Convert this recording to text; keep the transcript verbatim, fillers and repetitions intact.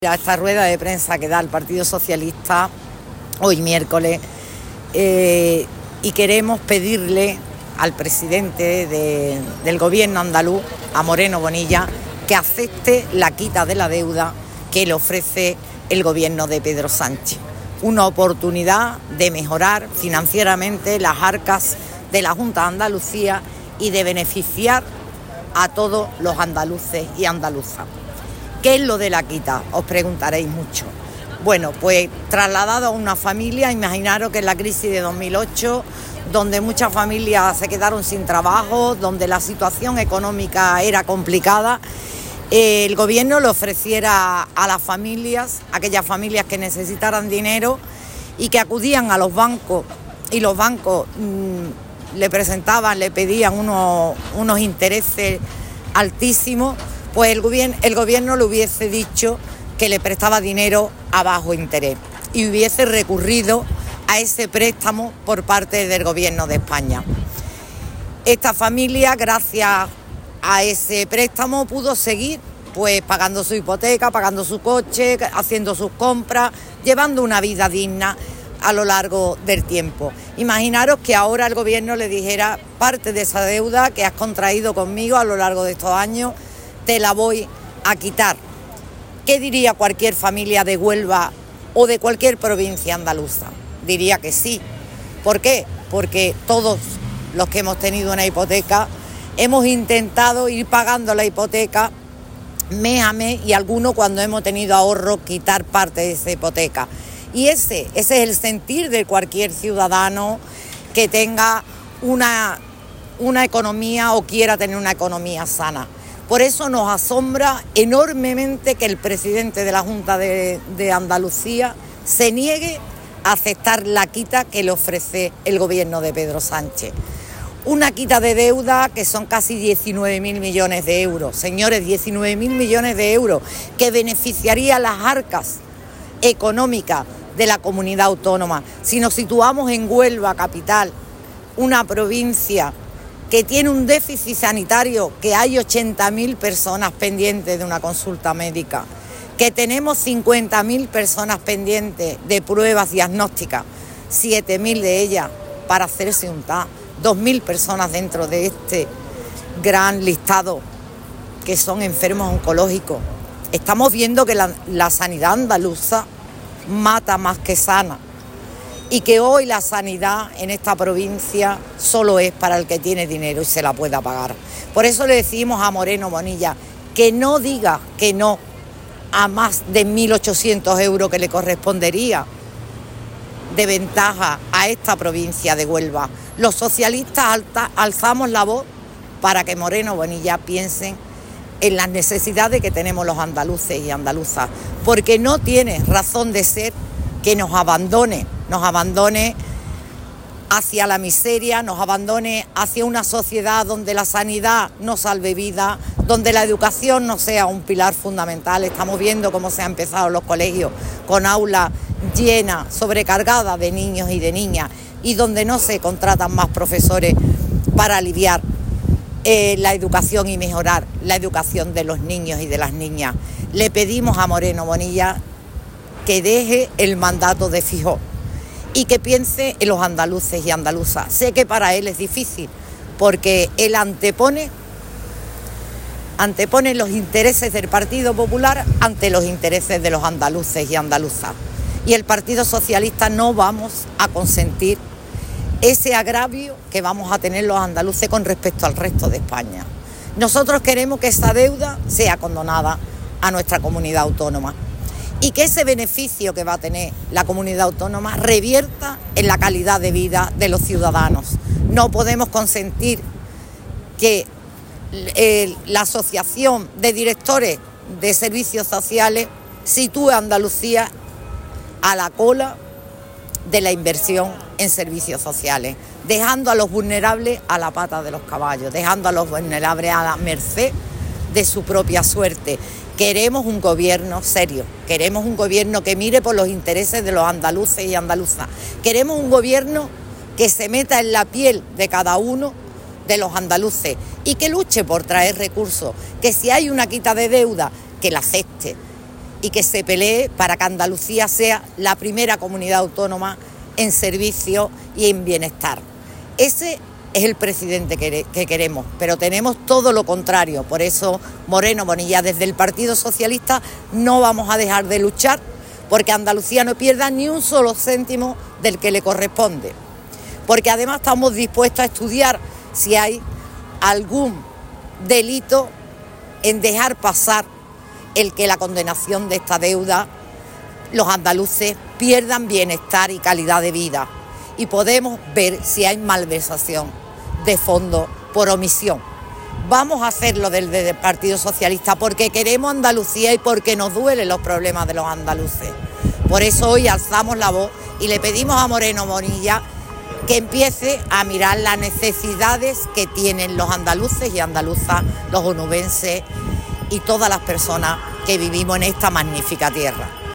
A esta rueda de prensa que da el Partido Socialista hoy miércoles eh, y queremos pedirle al presidente de, del gobierno andaluz, a Moreno Bonilla, que acepte la quita de la deuda que le ofrece el gobierno de Pedro Sánchez. Una oportunidad de mejorar financieramente las arcas de la Junta de Andalucía y de beneficiar a todos los andaluces y andaluzas. ¿Qué es lo de la quita? Os preguntaréis mucho. Bueno, pues trasladado a una familia, imaginaros que en la crisis de dos mil ocho, donde muchas familias se quedaron sin trabajo, donde la situación económica era complicada, eh, el gobierno le ofreciera a las familias, aquellas familias que necesitaran dinero y que acudían a los bancos y los bancos mmm, le presentaban, le pedían unos, unos intereses altísimos, pues el gobierno, el gobierno le hubiese dicho que le prestaba dinero a bajo interés y hubiese recurrido a ese préstamo por parte del gobierno de España. Esta familia, gracias a ese préstamo, pudo seguir pues pagando su hipoteca, pagando su coche, haciendo sus compras, llevando una vida digna a lo largo del tiempo. Imaginaros que ahora el gobierno le dijera: parte de esa deuda que has contraído conmigo a lo largo de estos años, te la voy a quitar. ¿Qué diría cualquier familia de Huelva o de cualquier provincia andaluza? Diría que sí. ¿Por qué? Porque todos los que hemos tenido una hipoteca hemos intentado ir pagando la hipoteca mes a mes, y algunos, cuando hemos tenido ahorro, quitar parte de esa hipoteca. Y ese, ese es el sentir de cualquier ciudadano que tenga una, una economía o quiera tener una economía sana. Por eso nos asombra enormemente que el presidente de la Junta de, de Andalucía se niegue a aceptar la quita que le ofrece el gobierno de Pedro Sánchez. Una quita de deuda que son casi diecinueve mil millones de euros. Señores, diecinueve mil millones de euros que beneficiaría las arcas económicas de la comunidad autónoma. Si nos situamos en Huelva capital, una provincia que tiene un déficit sanitario, que hay ochenta mil personas pendientes de una consulta médica, que tenemos cincuenta mil personas pendientes de pruebas diagnósticas, siete mil de ellas para hacerse un T A, dos mil personas dentro de este gran listado que son enfermos oncológicos. Estamos viendo que la, la sanidad andaluza mata más que sana, y que hoy la sanidad en esta provincia solo es para el que tiene dinero y se la pueda pagar. Por eso le decimos a Moreno Bonilla que no diga que no a más de mil ochocientos euros que le correspondería de ventaja a esta provincia de Huelva. Los socialistas alta, alzamos la voz para que Moreno Bonilla piense en las necesidades que tenemos los andaluces y andaluzas, porque no tiene razón de ser que nos abandone, nos abandone hacia la miseria, nos abandone hacia una sociedad donde la sanidad no salve vida, donde la educación no sea un pilar fundamental. Estamos viendo cómo se han empezado los colegios con aulas llenas, sobrecargadas de niños y de niñas, y donde no se contratan más profesores para aliviar eh, la educación y mejorar la educación de los niños y de las niñas. Le pedimos a Moreno Bonilla que deje el mandato de Feijóo y que piense en los andaluces y andaluzas. Sé que para él es difícil, porque él antepone, antepone los intereses del Partido Popular ante los intereses de los andaluces y andaluzas. Y el Partido Socialista no vamos a consentir ese agravio que vamos a tener los andaluces con respecto al resto de España. Nosotros queremos que esa deuda sea condonada a nuestra comunidad autónoma, y que ese beneficio que va a tener la comunidad autónoma revierta en la calidad de vida de los ciudadanos. No podemos consentir que eh, la Asociación de Directores de Servicios Sociales sitúe a Andalucía a la cola de la inversión en servicios sociales, dejando a los vulnerables a la pata de los caballos, dejando a los vulnerables a la merced de su propia suerte. Queremos un gobierno serio, queremos un gobierno que mire por los intereses de los andaluces y andaluzas, queremos un gobierno que se meta en la piel de cada uno de los andaluces y que luche por traer recursos, que si hay una quita de deuda, que la acepte, y que se pelee para que Andalucía sea la primera comunidad autónoma en servicio y en bienestar. Ese es el presidente que, que queremos, pero tenemos todo lo contrario. Por eso, Moreno Bonilla, desde el Partido Socialista no vamos a dejar de luchar porque Andalucía no pierda ni un solo céntimo del que le corresponde. Porque además estamos dispuestos a estudiar si hay algún delito en dejar pasar el que la condenación de esta deuda, los andaluces pierdan bienestar y calidad de vida. Y podemos ver si hay malversación de fondo por omisión. Vamos a hacerlo desde el Partido Socialista porque queremos Andalucía y porque nos duelen los problemas de los andaluces. Por eso hoy alzamos la voz y le pedimos a Moreno Bonilla que empiece a mirar las necesidades que tienen los andaluces y andaluzas, los onubenses y todas las personas que vivimos en esta magnífica tierra.